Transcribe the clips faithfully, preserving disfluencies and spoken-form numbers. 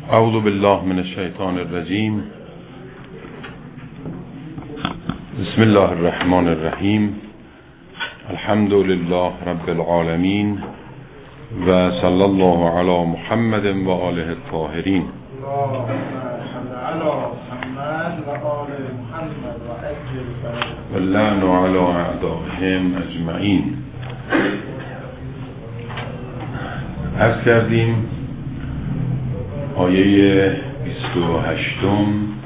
اعوذ بالله من الشیطان الرجیم. بسم الله الرحمن الرحیم. الحمد لله رب العالمین و صلی الله علی محمد و آله الطاهرین. و لعن علی اعدائهم اجمعین. عرض کردیم آیه بیست و هشتم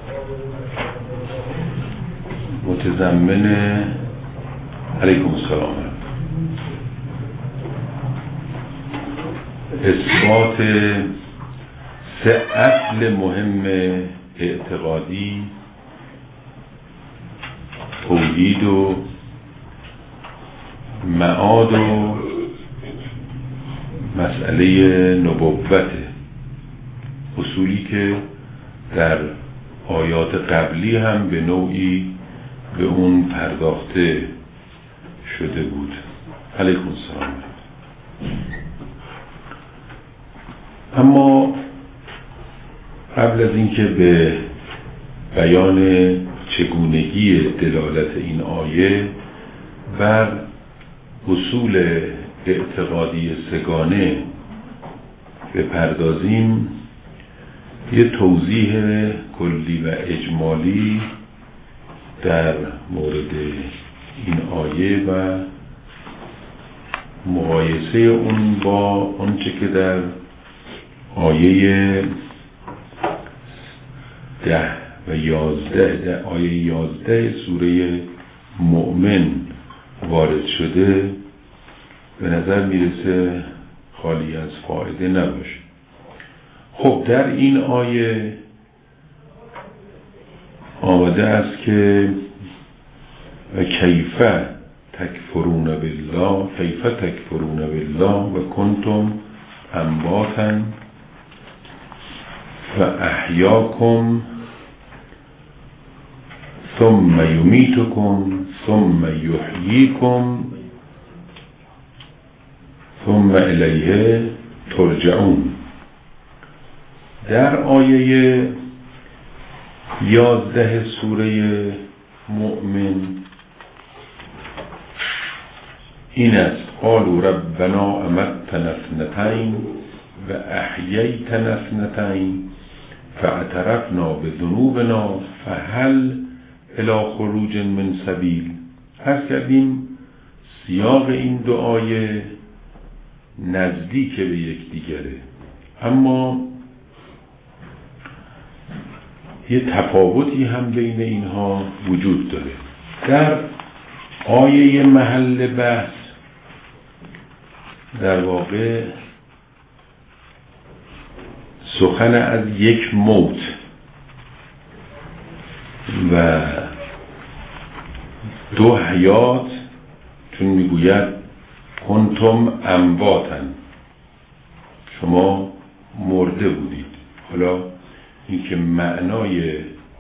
متضمن علیکم السلام اثبات سه اصل مهم اعتقادی، توحید و معاد و مسئله نبوت، اصولی که در آیات قبلی هم به نوعی به اون پرداخته شده بود. علیکم السلام. اما قبل از اینکه به بیان چگونگی دلالت این آیه بر اصول اعتقادی سگانه بپردازیم، یه توضیح کلی و اجمالی در مورد این آیه و مقایسه اون با آنچه که در آیه ده و یازده در آیه یازده سوره مؤمن وارد شده به نظر میرسه خالی از فایده نباشه. خب در این آیه آمده است که و کیف تکفرون بالله کیف تکفرون بالله و کنتم امواتا و احیاکم ثم یمیتکم ثم یحییکم ثم الیه ترجعون. در آیه یازده سوره مؤمن این است: قالوا ربنا امتنا اثنتین و احییتنا اثنتین فاعترفنا بذنوبنا فهل الی خروج من سبیل. عرض کردیم سیاق این دو آیه نزدیک به یکدیگره، اما یه تفاوتی هم بین اینها وجود داره. در آیه محل بحث در واقع سخن از یک موت و دو حیات، چون میگوید کنتم امواتن، شما مرده بودید. حالا این که معنای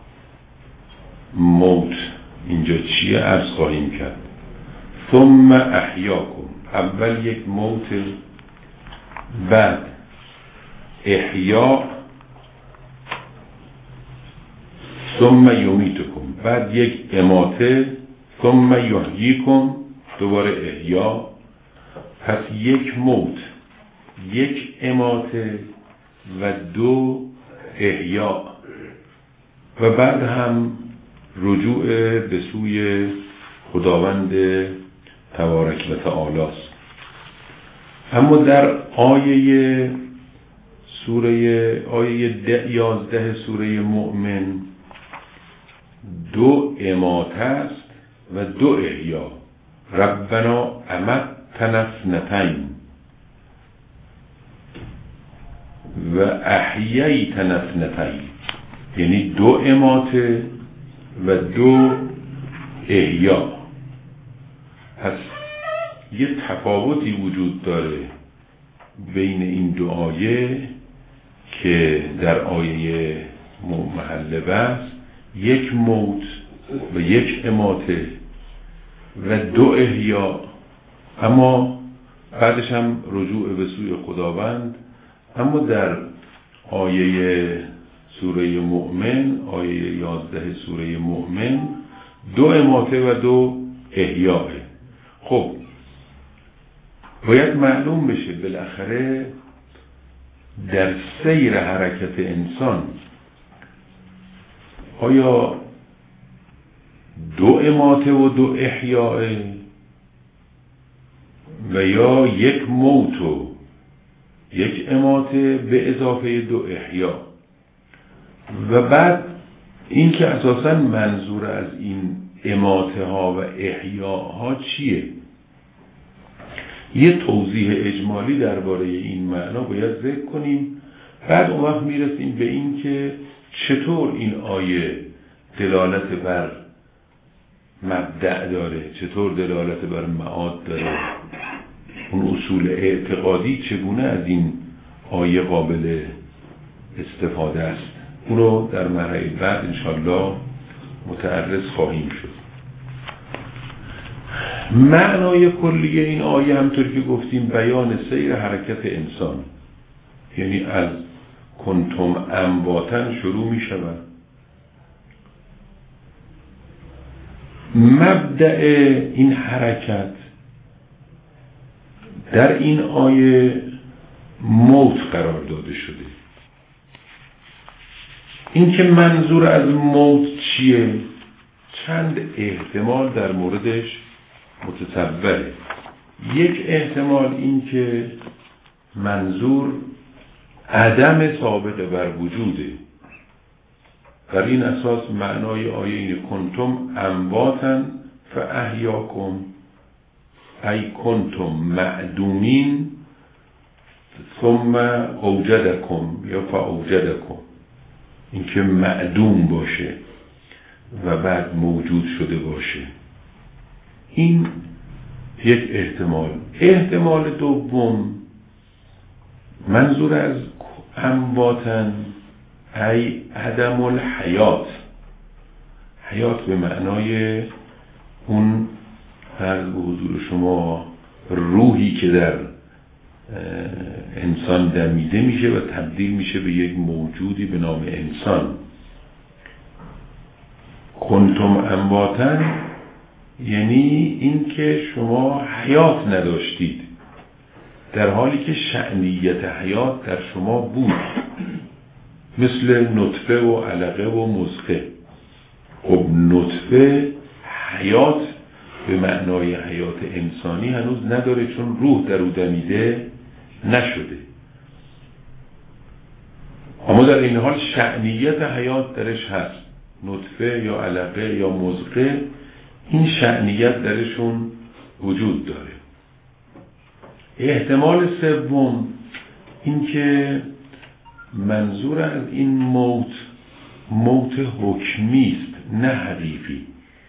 موت اینجا چیه عرض خواهیم کرد. ثم احیاکم، اول یک موت، بعد احیا، ثم یمیتکم، بعد یک اماته، ثم یحییکم، دوباره احیا. پس یک موت، یک اماته و دو احیا و بعد هم رجوع به سوی خداوند تبارک و تعالی است. اما در آیه سوره آیه یازده سوره مؤمن دو اماته است و دو احیا. ربنا امتنا اثنتین و احییتنا اثنتین، یعنی دو اماته و دو احیا. پس یه تفاوتی وجود داره بین این دو آیه که در آیه محل بحث یک موت و یک اماته و دو احیا، اما بعدش هم رجوع به سوی خداوند. اما در آیه سوره مؤمن، آیه یازده سوره مؤمن دو اماته و دو احیاء. خب باید معلوم بشه بالاخره در سیر حرکت انسان آیا دو اماته و دو احیاء و یا یک موت و یک اماته به اضافه دو احیا. و بعد این که اساساً منظور از این اماته ها و احیاها چیه؟ یه توضیح اجمالی درباره این معنا باید ذکر کنیم، بعد اون وقت میرسیم به این که چطور این آیه دلالت بر مبدأ داره، چطور دلالت بر معاد داره، اون اصول اعتقادی چگونه از این آیه قابل استفاده است. اون رو در مرحله بعد انشالله متعرض خواهیم شد. معنای کلی این آیه همطور که گفتیم بیان سیر حرکت انسان، یعنی از کنتم امواتن شروع می شود. مبدأ این حرکت در این آیه موت قرار داده شده. این که منظور از موت چیه؟ چند احتمال در موردش متصوره. یک احتمال این که منظور عدم سابقه بر وجوده. بر این اساس معنای آیه اینه کنتم امواتن فاحیاکم، ای کنتم معدومین ثم اوجدکم یا فاوجدکم، این که معدوم باشه و بعد موجود شده باشه. این یک احتمال. احتمال دوم منظور از امواتن ای عدم الحیات، حیات به معنای اون عرض به حضور شما روحی که در انسان دمیده میشه و تبدیل میشه به یک موجودی به نام انسان. کنتم امواتن یعنی این که شما حیات نداشتید، در حالی که شأنیت حیات در شما بود، مثل نطفه و علقه و مضغه. خب نطفه حیات به معنای حیات انسانی هنوز نداره، چون روح در او دمیده نشده، اما در این حال شأنیت حیات درش هست. نطفه یا علقه یا مضغه این شأنیت درشون وجود داره. احتمال سوم این که منظور از این موت موت حکمی است نه حقیقی.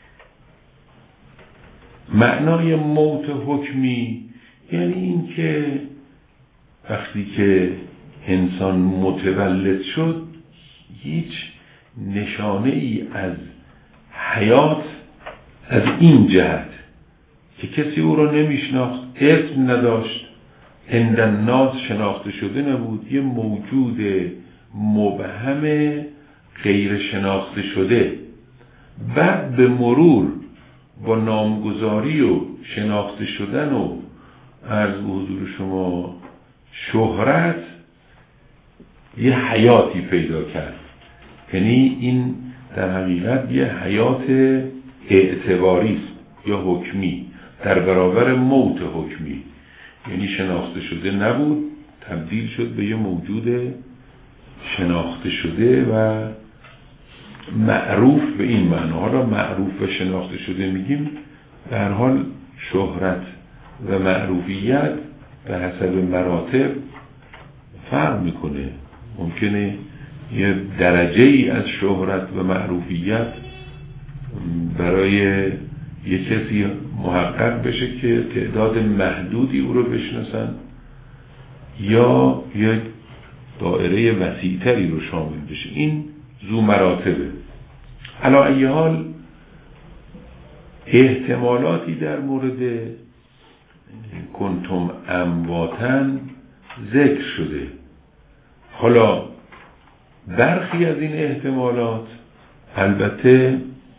معنای موت حکمی یعنی این که وقتی که انسان متولد شد هیچ نشانه ای از حیات از این جهت که کسی او را نمیشناخت، اسم نداشت، عند الناس شناخته شده نبود، یه موجود مبهم غیر شناخته شده، بعد به مرور با نامگذاری و شناخته شدن و عرض به حضور شما شهرت یه حیاتی پیدا کرد. یعنی این در حقیقت یه حیات اعتباری است یا حکمی در برابر موت حکمی، یعنی شناخته شده نبود، تبدیل شد به یه موجود شناخته شده و معروف. به این معنا را معروف و شناخته شده میگیم. در حال شهرت و معروفیت به حسب مراتب فرق میکنه. ممکنه یه درجه ای از شهرت و معروفیت برای یه کسی محقق بشه که تعداد محدودی او رو بشناسن، یا یک دایره وسیع‌تری رو شامل بشه. این ذو مراتبه. علی ای حال احتمالاتی در مورد کنتم امواتن ذکر شده. حالا برخی از این احتمالات البته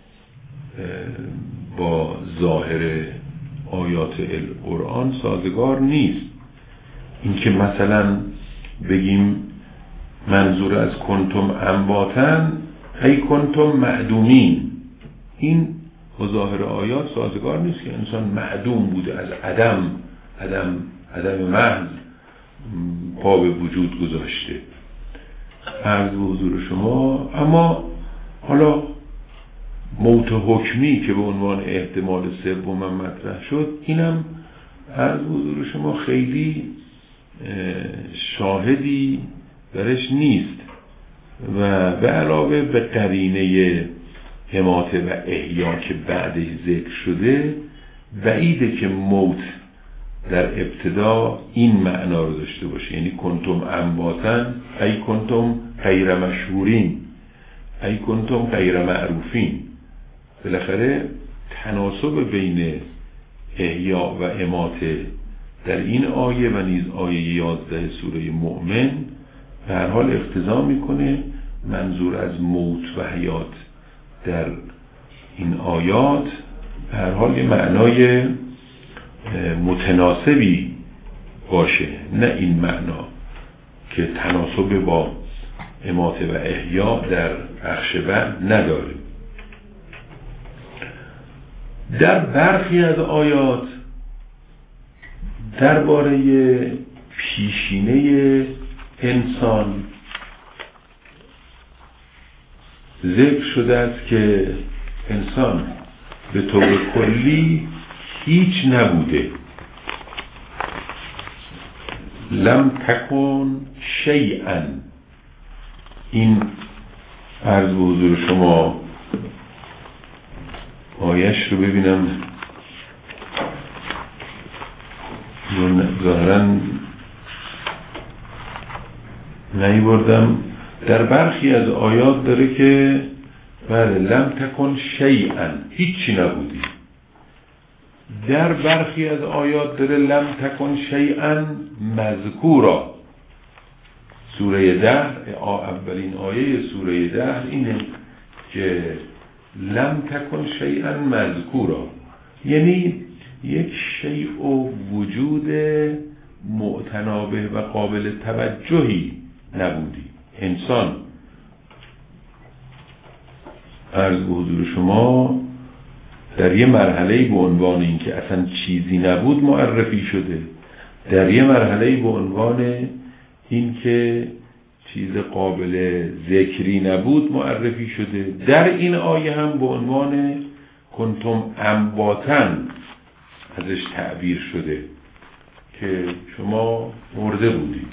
با ظاهر آیات قرآن سازگار نیست. اینکه مثلا بگیم منظور از کنتم امواتن ای کنتم معدومین، این با ظاهر آیات سازگار نیست که انسان معدوم بوده، از عدم عدم عدم محض پا به وجود گذاشته. عرض به حضور شما. اما حالا موت حکمی که به عنوان احتمال سوم مطرح شد، اینم عرض به حضور شما خیلی شاهدی درش نیست و به علاوه به قرینه اماته و احیا که بعدش ذکر شده، بعیده که موت در ابتدا این معنا رو داشته باشه، یعنی کنتم امواتن ای کنتم غیر مشهورین ای کنتم غیر معروفین. بالاخره تناسب بین احیا و اماته در این آیه و نیز آیه یازده سوره مؤمن به هر حال اقتضا میکنه منظور از موت و حیات در این آیات به هر حال یه معنای متناسبی باشه، نه این معنا که تناسب با اماته و احیا در بخش بعد نداره. در برخی از آیات درباره پیشینه انسان ذکر شده است که انسان به طور کلی هیچ نبوده. لم تکن شیئا. این عرض به حضور شما آیش رو ببینم، ظاهرا نیاوردم. در برخی از آیات داره که بله لم تکن شیئا، هیچی نبودی. در برخی از آیات داره لم تکن شیئا مذکورا. سوره دهر، اولین آیه سوره دهر اینه که لم تکن شیئا مذکورا، یعنی یک شیء و وجود معتنابه و قابل توجهی نبودی. انسان عرض به حضور شما در یه مرحله به عنوان این که اصلا چیزی نبود معرفی شده، در یه مرحله به عنوان این که چیز قابل ذکری نبود معرفی شده. در این آیه هم به عنوان کنتم امواتن ازش تعبیر شده که شما مرده بودید.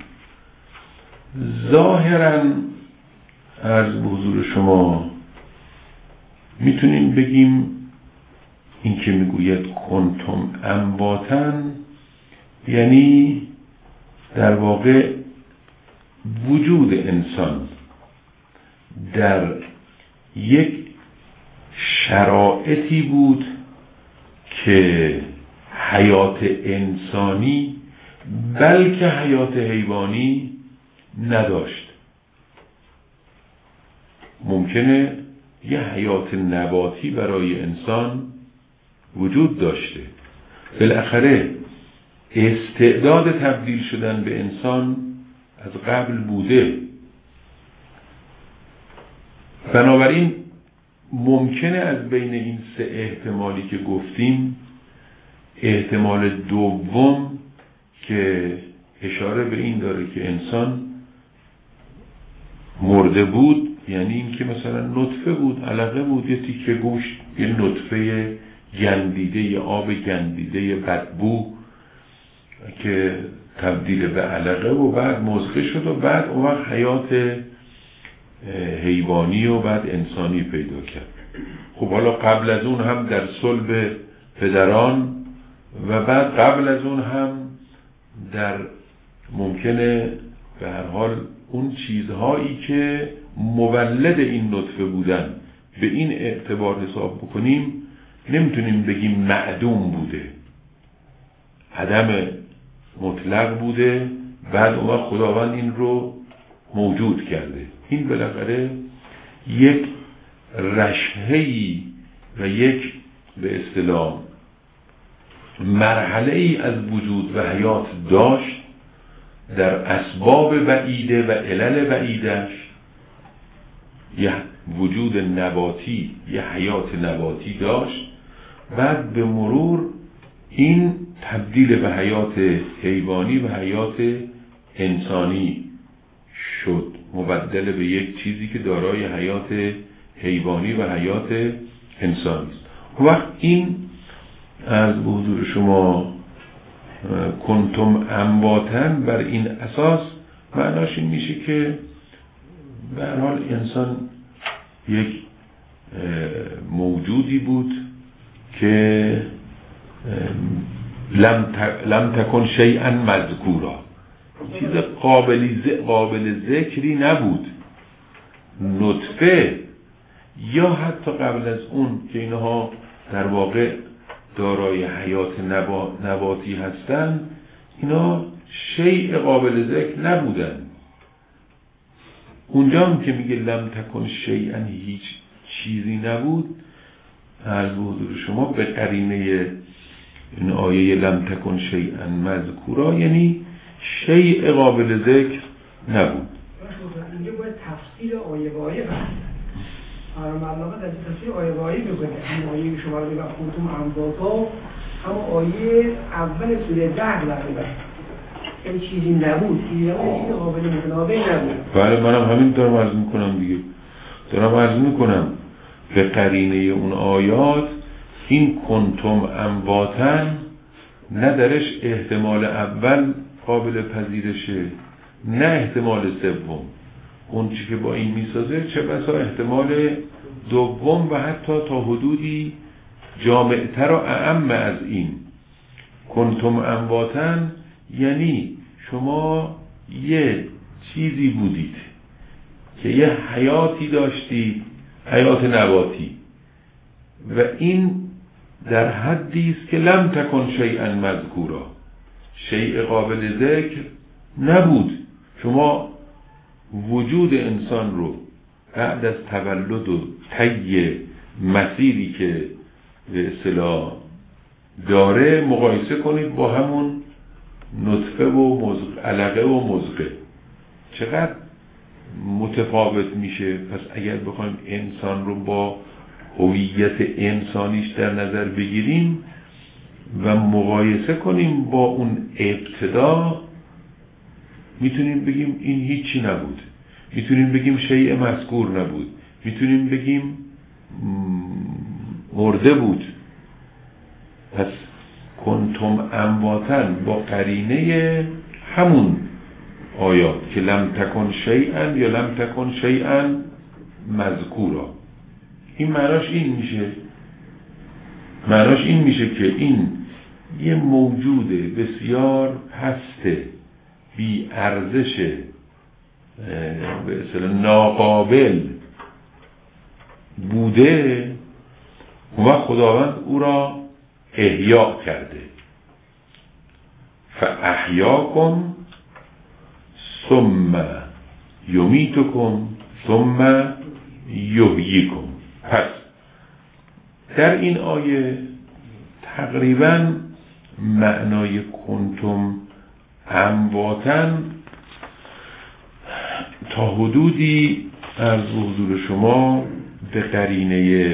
ظاهراً عرض به حضور شما میتونیم بگیم این که میگوید کنتم امواتن یعنی در واقع وجود انسان در یک شرایطی بود که حیات انسانی بلکه حیات حیوانی نداشت. ممکنه یه حیات نباتی برای انسان وجود داشته، بالاخره استعداد تبدیل شدن به انسان از قبل بوده. بنابراین ممکنه از بین این سه احتمالی که گفتیم احتمال دوم که اشاره به این داره که انسان مرده بود، یعنی این که مثلا نطفه بود، علقه بود، یه تیکه گوشت، یه نطفه گندیده، یه آب گندیده بدبو که تبدیل به علقه و بعد مضغه شد و بعد اون وقت حیات حیوانی و بعد انسانی پیدا کرد. خب حالا قبل از اون هم در صلب پدران و بعد قبل از اون هم در ممکنه به هر حال اون چیزهایی که مولد این نطفه بودن به این اعتبار حساب بکنیم نمیتونیم بگیم معدوم بوده، عدم مطلق بوده، بعد اون وقت خداوند این رو موجود کرده. این بالاخره یک رشحه‌ای و یک به اصطلاح مرحله‌ای از وجود و حیات داشت در اسباب بعیده و علل بعیدش. یه وجود نباتی، یه حیات نباتی داشت، بعد به مرور این تبدیل به حیات حیوانی و حیات انسانی شد، مبدل به یک چیزی که دارای حیات حیوانی و حیات انسانی است. وقت این از حضور شما کنتم امواتن بر این اساس معناش این میشه که به هر حال انسان یک موجودی بود که لم, لم تکن شیئا مذکورا، چیز قابل, قابل ذکری نبود. نطفه یا حتی قبل از اون که اینها در واقع دارای حیات نبا... نباتی هستن، اینا شیء قابل ذکر نبودن. اونجا هم که میگه لم تکن شیئا، هیچ چیزی نبود، از حضور شما به قرینه این آیه لم تکن شیئا مذکورا یعنی شیء قابل ذکر نبود. اینجا باید تفسیر آیه به آیه بکنید. علامه در تفسیر آیه به آیه بکنید. این آیه که شما رو بگم کنتم امواتا، اما آیه اول سوره ده بکنید. این چیزی نبود، چیزی قابل متنابه نبود. بله، منم همین دارم عرض میکنم دیگه. دارم عرض میکنم به قرینه اون آیات این کنتم امواتن نه درش احتمال اول قابل پذیرشه، نه احتمال سوم. اون چی که با این میسازه چه بسا احتمال دوم و حتی تا حدودی جامعتر و اعم از این. کنتم امواتن یعنی شما یه چیزی بودید که یه حیاتی داشتید، حیات نباتی، و این در حدی است که لم تکن شیئا مذکورا، شیء قابل ذکر نبود. شما وجود انسان رو بعد از تولد و طی مسیری که به اصطلاح داره مقایسه کنید با همون نطفه و مزغه، علقه و مزغه، چقدر متفاوت میشه. پس اگر بخوایم انسان رو با هویت انسانیش در نظر بگیریم و مقایسه کنیم با اون ابتدا، میتونیم بگیم این هیچی نبود، میتونیم بگیم شیء مذکور نبود، میتونیم بگیم مرده بود. پس کنتم امواتن با قرینه همون آیات که لم تکن شیئا یا لم تکن شیئا مذکورا، این معناش این میشه معناش این میشه که این یه موجود بسیار پسته، بی ارزش، به اصطلاح ناقابل بوده و خداوند او را احیا کرده. فاحیاکم ثم یمیتکم ثم یحییکم. پس در این آیه تقریبا معنای کنتم امواتن تا حدودی از حضور شما به قرینه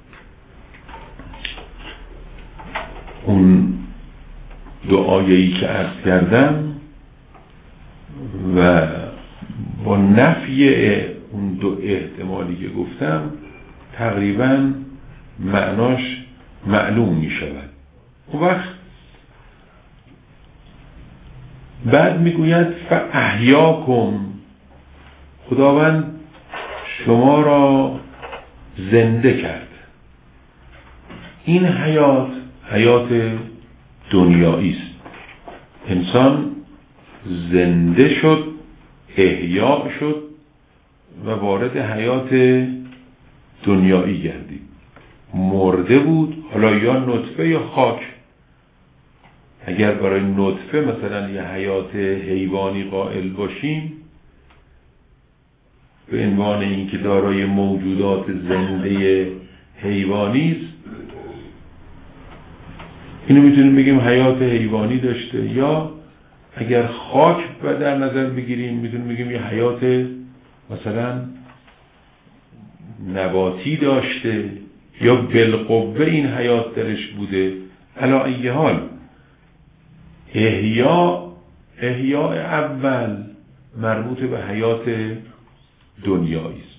اون دو آیه‌ای که عرض کردم و با نفی اون دو احتمالی که گفتم تقریبا معناش معلوم می شود. اون وقت بعد می گوید فاحیاکم، خداوند شما را زنده کرد. این حیات حیات دنیایی است. انسان زنده شد، احیا شد و وارد حیات دنیایی گردید. مرده بود، حالا یا نطفه یا خاک. اگر برای نطفه مثلا یه حیات حیوانی قائل باشیم، به عنوان اینکه دارای موجودات زنده حیوانی است، اینو میتونیم بگیم حیات حیوانی داشته، یا اگر خاک در نظر بگیریم میتونیم بگیم یه حیات مثلا نباتی داشته، یا بالقوه این حیات درش بوده. علی ای حال احیا احیاء اول مربوط به حیات دنیایی است.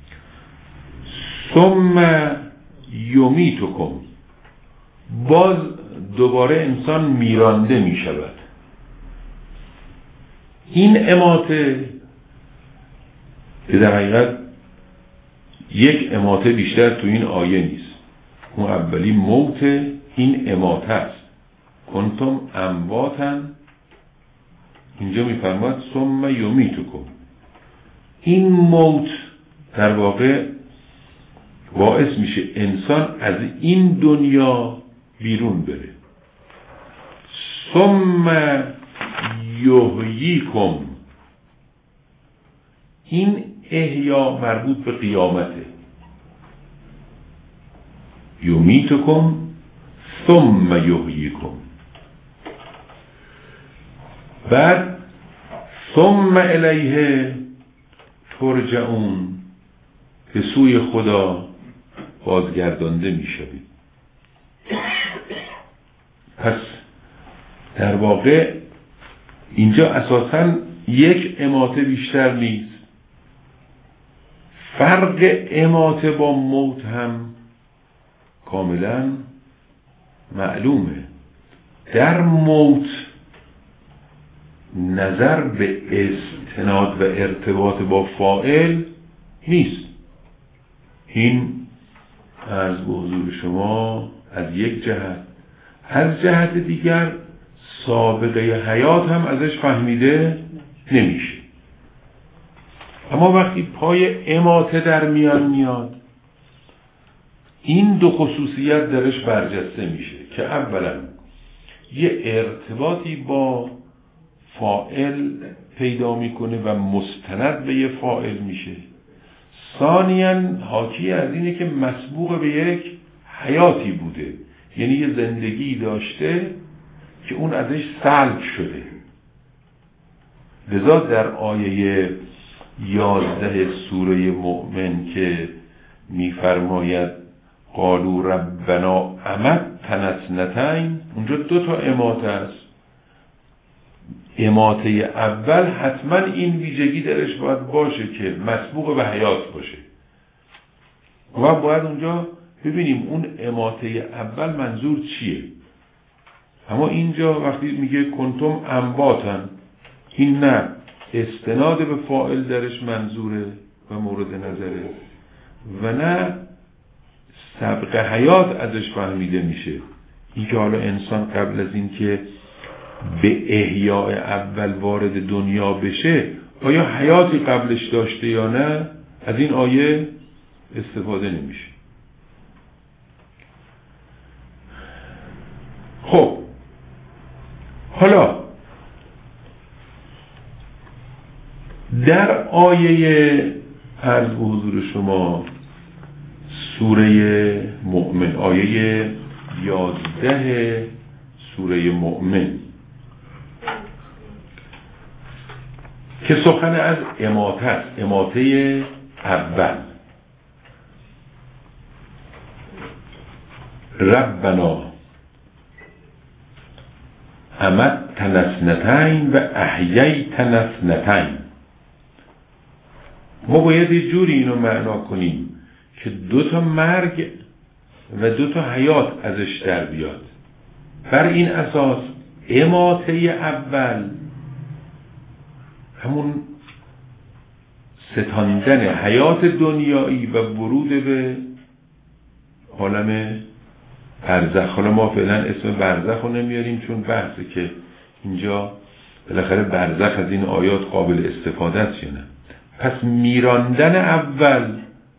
ثم یمیتکم، باز دوباره انسان میرانده می شود. این اماته که در حقیقت یک اماته بیشتر تو این آیه نیست، اون اولی موت، این اماته است. کنتم امواتن، اینجا میفرماید ثم یمیتکم. این موت در واقع باعث میشه انسان از این دنیا بیرون بره. ثم یحییکم، این احیا مربوط به قیامته. یمیتکم ثم یحییکم. بعد ثم الیه ترجعون، به سوی خدا بازگردانده می شوید. پس در واقع اینجا اساساً یک اماته بیشتر نیست. فرق اماته با موت هم کاملا معلومه. در موت نظر به استناد و ارتباط با فاعل نیست. این از به حضور شما از یک جهت، از جهت دیگر سابقه حیات هم ازش فهمیده نمیشه. اما وقتی پای اماته در میان میاد، این دو خصوصیت درش برجسته میشه که اولا یه ارتباطی با فاعل پیدا میکنه و مستند به یه فاعل میشه. ثانیاً حاکی از اینه که مسبوق به یک حیاتی بوده، یعنی یه زندگی داشته که اون ازش سلب شده. لذا در آیه یازده سوره مؤمن که میفرماید قالوا ربنا امتنا اثنتین، اونجا دو تا اماته است. اماته اول حتما این ویژگی درش باید باشه که مسبوق به حیات باشه و باید اونجا ببینیم اون اماته اول منظور چیه. اما اینجا وقتی میگه کنتم امواتن، این نه استناد به فاعل درش منظوره و مورد نظره و نه سبق حیات ازش فهمیده میشه. این که حالا انسان قبل از این که به احیاء اول وارد دنیا بشه آیا حیاتی قبلش داشته یا نه، از این آیه استفاده نمیشه. خب حالا در آیه عرض به حضور شما سوره مؤمن، آیه یازده سوره مؤمن که سخن از اماته است، اماته اول. ربنا امتنا اثنتین و احییتنا اثنتین. ما باید یه جوری اینو معنا کنیم که دو تا مرگ و دو تا حیات ازش در بیاد. بر این اساس اماته اول همون ستاندن حیات دنیایی و ورود به عالم برزخ. حالا ما فعلا اسم برزخ رو نمیاریم چون بحثه که اینجا بالاخره برزخ از این آیات قابل استفاده است یا نه. پس میراندن اول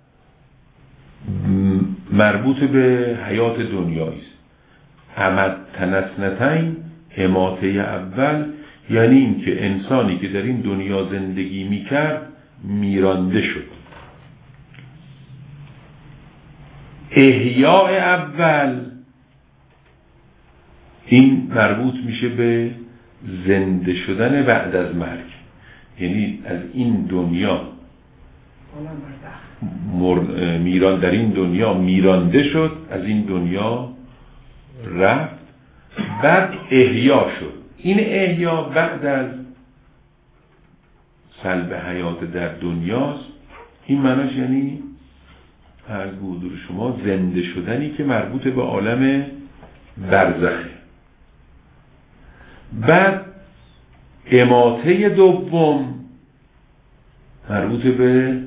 مربوط به حیات دنیایی است. امتنا اثنتین، اماته اول یعنی این که انسانی که در این دنیا زندگی میکرد میرانده شد. احیاء اول این مربوط میشه به زنده شدن بعد از مرگ، یعنی از این دنیا مر... میران در این دنیا میرانده شد، از این دنیا رفت، بعد احیا شد. این احیا بعد از سلب حیات در دنیاست. این معناش یعنی از حضور شما زنده شدنی که مربوط به عالم برزخه. بعد اماته دوم مربوط به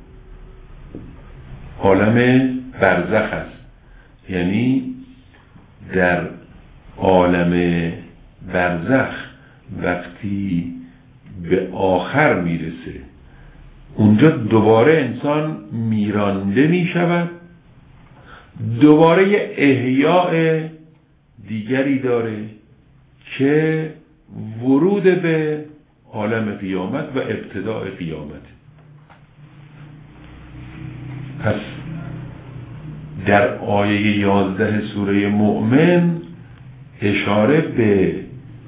عالم برزخ است، یعنی در عالم برزخ وقتی به آخر میرسه اونجا دوباره انسان میرانده میشود، دوباره احیاء دیگری داره که ورود به عالم قیامت و ابتداء قیامت. پس در آیه یازده سوره مؤمن اشاره به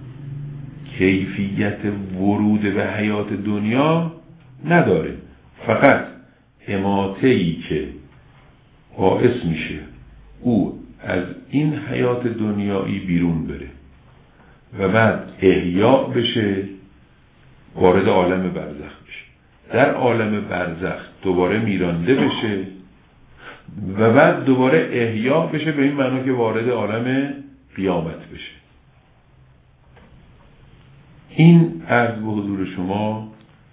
کیفیت ورود به حیات دنیا نداره، فقط اماته‌ای که باعث میشه او از این حیات دنیایی بیرون بره و بعد احیا بشه، وارد عالم برزخ بشه، در عالم برزخ دوباره میرانده بشه و بعد دوباره احیا بشه، به این معنی که وارد عالم قیامت بشه. این عرض به حضور شما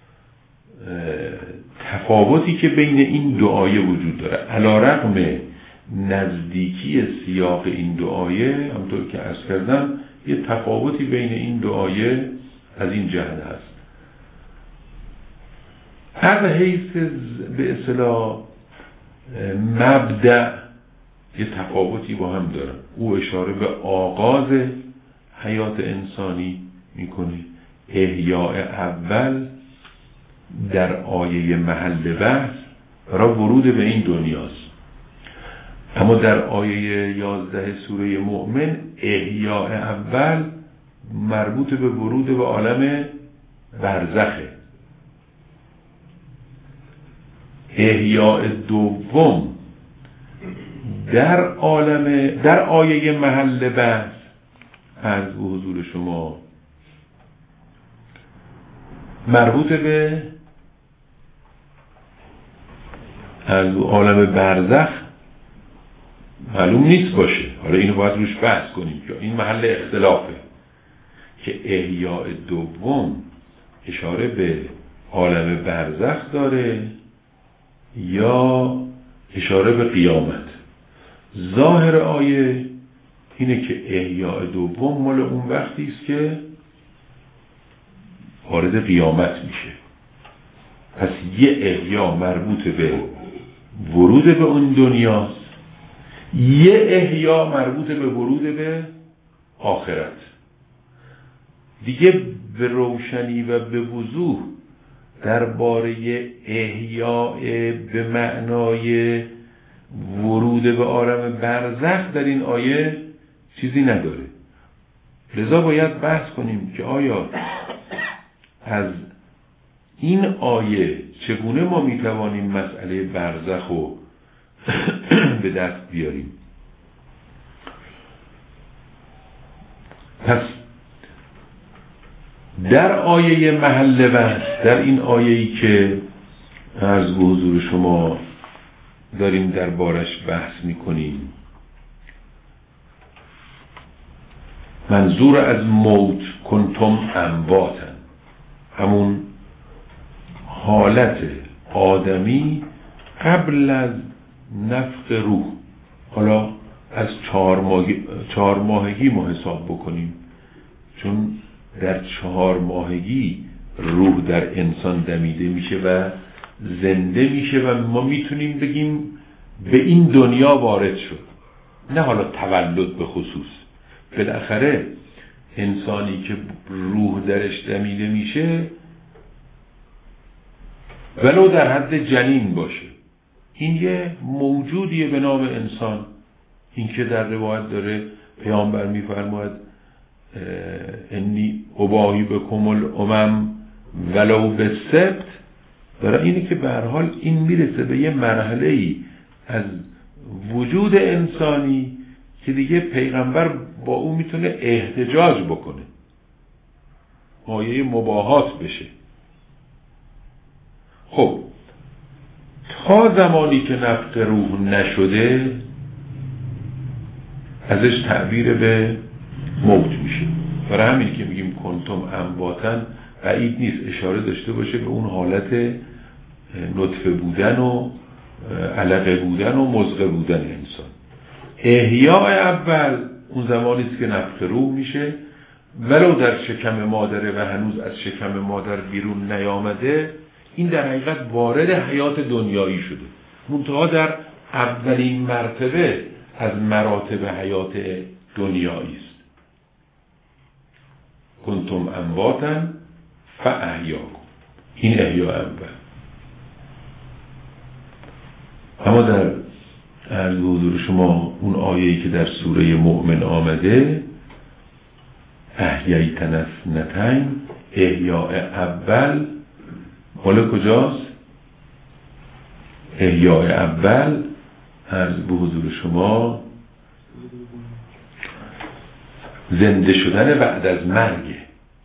تفاوتی که بین این دو آیه وجود داره. علی‌رغم نزدیکی سیاق این دو آیه، همونطور که عرض کردم، یه تفاوتی بین این دو آیه از این جهت هست. هر حیث به اصطلاح مبدأ یه تفاوتی با هم دارن. او اشاره به آغاز حیات انسانی میکنه. احیاء اول در آیه محل بحث برای ورود به این دنیاست، اما در آیه یازده سوره مؤمن احیاء اول مربوط به ورود به عالم برزخه. احیاء دوم در عالم در آیه محل بحث از حضور شما مربوط به از عالم برزخ معلوم نیست باشه. حالا اینو باید روش بحث کنیم که این محل اختلافه که احیاء دوم اشاره به عالم برزخ داره یا اشاره به قیامت. ظاهر آیه اینه که احیاء دوم مال اون وقتی است که وارد قیامت میشه. پس یه احیا مربوط به ورود به اون دنیاست، یه احیا مربوط به ورود به آخرت. دیگه به روشنی و به وضوح درباره احیاء به معنای ورود به عالم برزخ در این آیه چیزی نداره. لذا باید بحث کنیم که آیا از این آیه چگونه ما میتوانیم مسئله برزخ رو به دست بیاریم. پس در آیه محل بحث، در این آیه‌ای که عرض به حضور شما داریم دربارش بحث میکنیم، منظور از موت کنتم امواتن، همون حالت آدمی قبل از نفخ روح. حالا از چهار, ماهی، چهار ماهگی ما حساب بکنیم، چون در چهار ماهگی روح در انسان دمیده میشه و زنده میشه و ما میتونیم بگیم به این دنیا وارد شد. نه حالا تولد به خصوص، بالاخره انسانی که روح درش دمیده میشه ولو در حد جنین باشه. این یه موجودیه به نام انسان. این که در روایت داره پیامبر میفرماید انی اباهی بکم الامم ولو بالسبت، برای اینه که به هر حال این میرسه به یه مرحله‌ای از وجود انسانی که دیگه پیغمبر با اون میتونه احتجاج بکنه، آیه مباهات بشه. خب تا زمانی که نفخ روح نشده ازش تعبیر به موت میشه. برای همین که میگیم کنتم امواتن بعید نیست اشاره داشته باشه به اون حالت نطفه بودن و علقه بودن و مضغه بودن انسان. احیاء اول اون زمانی است که نفخ روح میشه، ولو در شکم مادره و هنوز از شکم مادر بیرون نیامده، این در حقیقت وارد حیات دنیایی شده، منتها در اولین مرتبه از مراتب حیات دنیایی است. کنتم امواتا فاحیاکم، این احیاء اول. اما در عرض حضور شما اون آیه‌ای که در سوره مؤمن آمده، احییتن اثنتین، احیاء اول مال کجاست؟ احیاء اول عرض به حضور شما زنده شدن بعد از مرگ،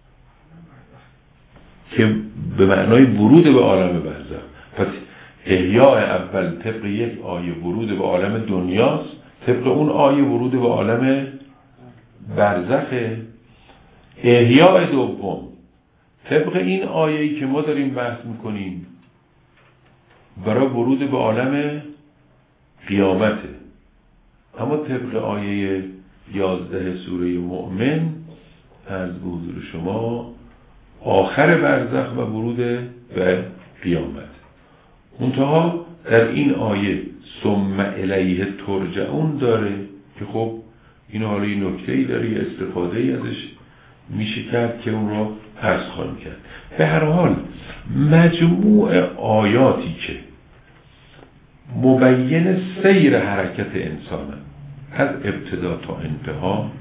که به معنای ورود به عالم برزخ. پس احیاء اول طبق یک آیه ورود به عالم دنیاست، طبق اون آیه ورود به عالم برزخه. احیاء دوم طبق این آیه‌ای که ما داریم بحث میکنیم برای ورود به عالم قیامته. اما طبق آیه یازده سوره مؤمن از حضور شما آخر برزخ و ورود به قیامت. منتها در این آیه ثم الیه ترجعون داره که خب این حالا این نکته‌ای داره، استفاده‌ای ازش میشه کرد که اون رو عرض خواهیم کرد. به هر حال مجموع آیاتی که مبین سیر حرکت انسانه از ابتدا تا انتها،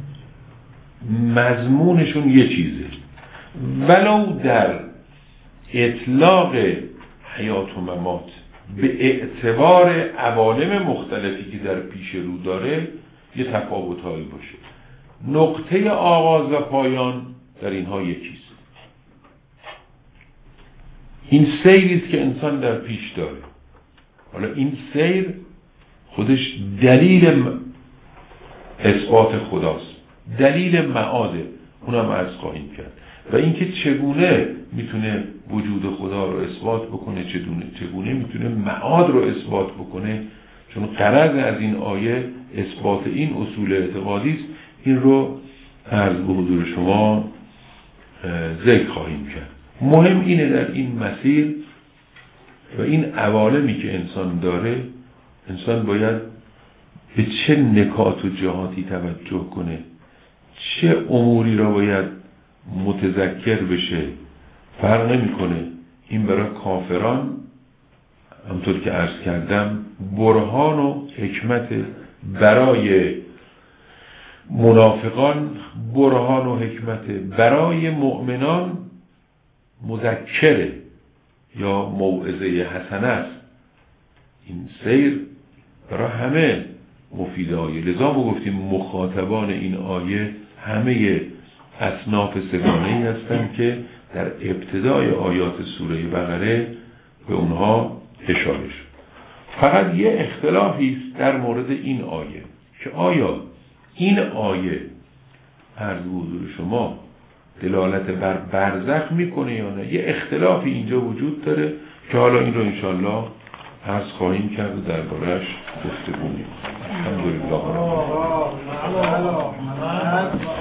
مضمونشون یه چیزه، ولو در اطلاق حیات و ممات به اعتبار عوالم مختلفی که در پیش رو داره یه تفاوت‌هایی باشه، نقطه آغاز و پایان در اینها یکیست. این سیریست که انسان در پیش داره. حالا این سیر خودش دلیل اثبات خداست، دلیل معاده، اونم عرض خواهیم کرد. و اینکه چگونه میتونه وجود خدا رو اثبات بکنه، چگونه چگونه میتونه معاد رو اثبات بکنه، چون غرض از این آیه اثبات این اصول اعتقادی است. این رو عرض به حضور شما ذکر خواهیم کرد. مهم اینه در این مسیر و این عوالمی که انسان داره، انسان باید به چه نکات و جهاتی توجه کنه، چه اموری را باید متذکر بشه. فرق نمی‌کنه این برای کافران همونطور که عرض کردم برهان و حکمت، برای منافقان برهان و حکمت، برای مؤمنان مذکره یا موعظه حسنه است. این سیر برای همه مفیده آیه. لذا ما گفتیم مخاطبان این آیه همه اصناف سگانه‌ای هستند که در ابتدای آیات سوره بقره به اونها اشاره شد. فقط یه اختلافی است در مورد این آیه که آیا این آیه عرض حضور شما دلالت بر برزخ میکنه یا نه. یه اختلافی اینجا وجود داره که حالا این رو انشالله عرض خواهیم کرد و درباره‌اش گفتگو می‌کنیم. الحمدلله.